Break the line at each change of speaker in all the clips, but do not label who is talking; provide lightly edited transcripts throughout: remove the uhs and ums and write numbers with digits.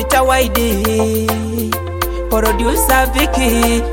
Peter Wide, producer Vicky.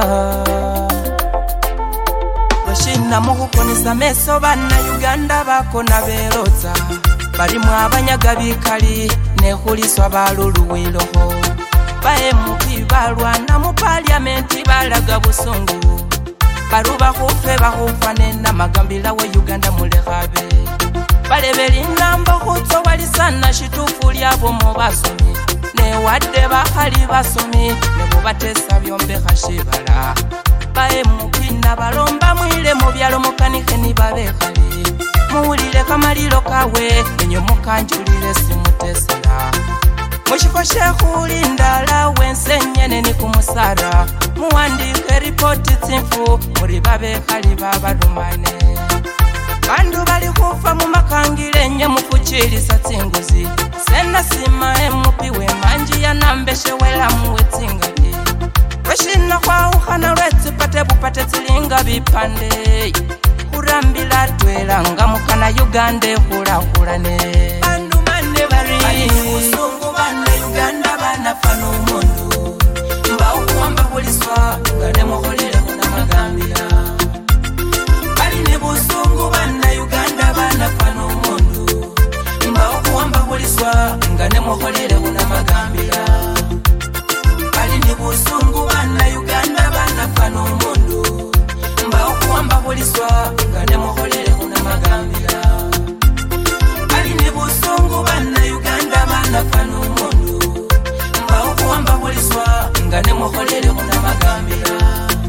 Bashina mukukonisa meso bana Uganda bakona beroza. Bari mwabanyaga bikali nehuliswa baluluwiloho. Bae mukibalwana mu parliament balaga busungu. Baruba kufe bahufane na magambila wa Uganda mulekhabe. Balebeli namba khutso walisana shitufu lyabo mu basomi. Ne wadde bakhali basomi ne bubatesa byombe khashibala. Bae mukina balomba mwile mu byalo mukanike ni babekhali. Muwulire kamalilo kawe enyo mukanjulire simutesera. Mushifo shekhuli ndala wensenyene ni kumusara. Muwandike ripoti tsimfu muri babekhali babalumane. Bandu bali kufa mu makangile nye mukuchilisa tsinguzi. Sena sima emupiwe manji ya nambeshe wela muwe tsingabi. Weshina kwa uhana lwetsi pate bupate tsilinga bipande. Kurambila twela nga mukana Uganda hula hulane. Bandu mane bari usungu bana Uganda bana fano mundu. Mba ukuamba kuliswa ngane moholile kuna magambila. Bari ni busungu bana Uganda bana fano mundu. Mba ukuamba kuliswa ngane moholile kuna magambila. Bari ni busungu bana Uganda bana fano mundu. Mba ukuamba kuliswa ngane moholile kuna magambila. Bari ni busungu bana Uganda bana fano mundu. Mba ukuamba kuliswa ngane moholile kuna magambila.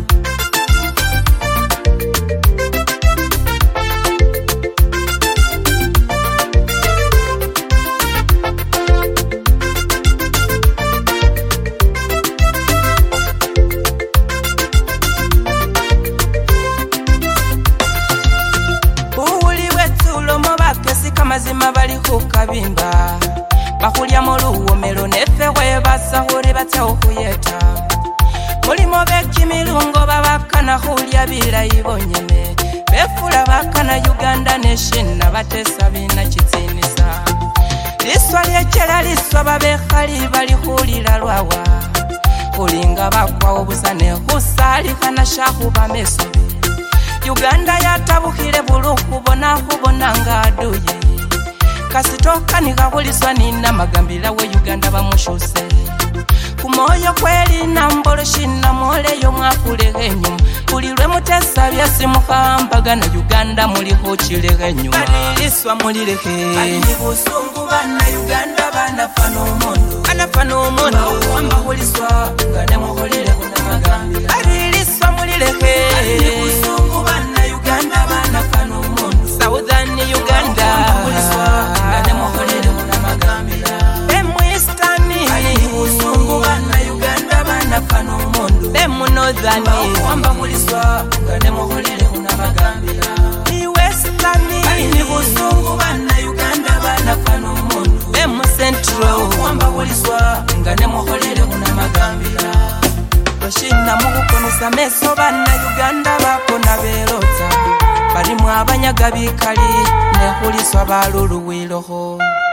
Mazima bali kukabimba bakulya muluwomero nefe we basahuri batawukuyeta mulimo bekimilungo babakana hulya bilayi bonyene befula bakana Uganda nation nabatesa bina kitsinisa liswa lyekela liswa babekhali bali hulila lwawa kulinga bakwa obusane husalikana shahuba mesobi Uganda yatabukile bulu kubona nga aduye kasitoka nikahuliswa nina magambila we Uganda bamushuse kumoyo kweli na mbolo shina mole yo mwakulega enyuma kulilwe mutesa byasi mukambaga na Uganda muliho kilega enyuma baliliswa mulileke bali busungu bana Uganda bana fano mondo kwamba huliswa ngane muholile kuna magambila baliliswa mulileke bali busungu bana Uganda bana fano mondo Southern Uganda huliswa ngane muholile kuna magambila Eastern bali busungu bana Uganda bana fano mondo Northern kwamba huliswa ngane muholile kuna magambila Western bali busungu bana Uganda bana fano mondo Central kwamba huliswa ngane muholile kuna magambila Bashina mukukonisa meso bana Uganda bakona beroza bali mwabanyaga bikali nehuliswa baluluwiloho